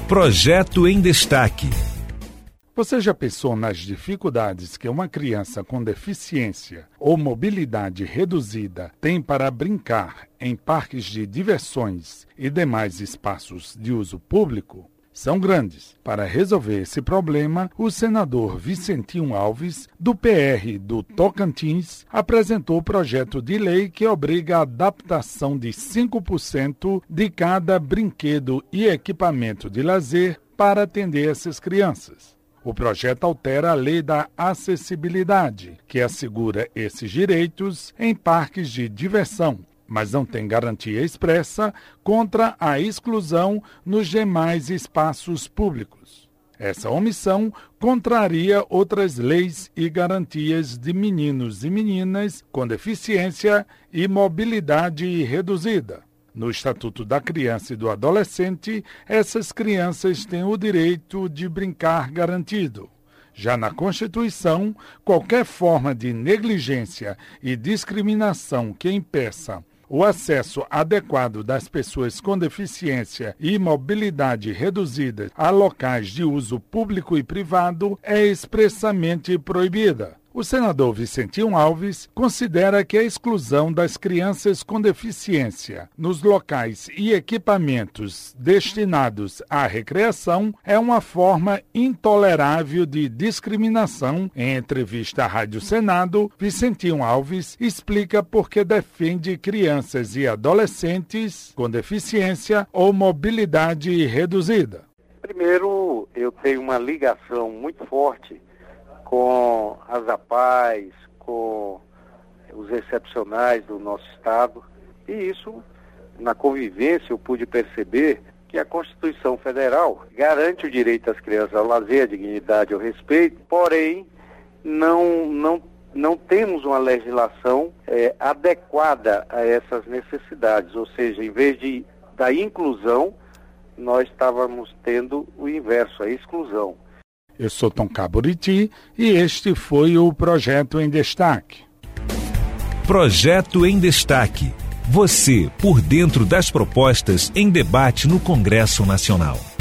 Projeto em Destaque. Você já pensou nas dificuldades que uma criança com deficiência ou mobilidade reduzida tem para brincar em parques de diversões e demais espaços de uso público? São grandes. Para resolver esse problema, o senador Vicentinho Alves, do PR do Tocantins, apresentou o projeto de lei que obriga a adaptação de 5% de cada brinquedo e equipamento de lazer para atender essas crianças. O projeto altera a lei da acessibilidade, que assegura esses direitos em parques de diversão, mas não tem garantia expressa contra a exclusão nos demais espaços públicos. Essa omissão contraria outras leis e garantias de meninos e meninas com deficiência e mobilidade reduzida. No Estatuto da Criança e do Adolescente, essas crianças têm o direito de brincar garantido. Já na Constituição, qualquer forma de negligência e discriminação que impeça o acesso adequado das pessoas com deficiência e mobilidade reduzida a locais de uso público e privado é expressamente proibida. O senador Vicentinho Alves considera que a exclusão das crianças com deficiência nos locais e equipamentos destinados à recreação é uma forma intolerável de discriminação. Em entrevista à Rádio Senado, Vicentinho Alves explica por que defende crianças e adolescentes com deficiência ou mobilidade reduzida. Primeiro, eu tenho uma ligação muito forte com as APAES, com os excepcionais do nosso Estado. E isso, na convivência, eu pude perceber que a Constituição Federal garante o direito das crianças ao lazer, à dignidade, ao respeito, porém, não temos uma legislação adequada a essas necessidades. Ou seja, em vez da inclusão, nós estávamos tendo o inverso, a exclusão. Eu sou Tom Caburiti e este foi o Projeto em Destaque. Projeto em Destaque. Você por dentro das propostas em debate no Congresso Nacional.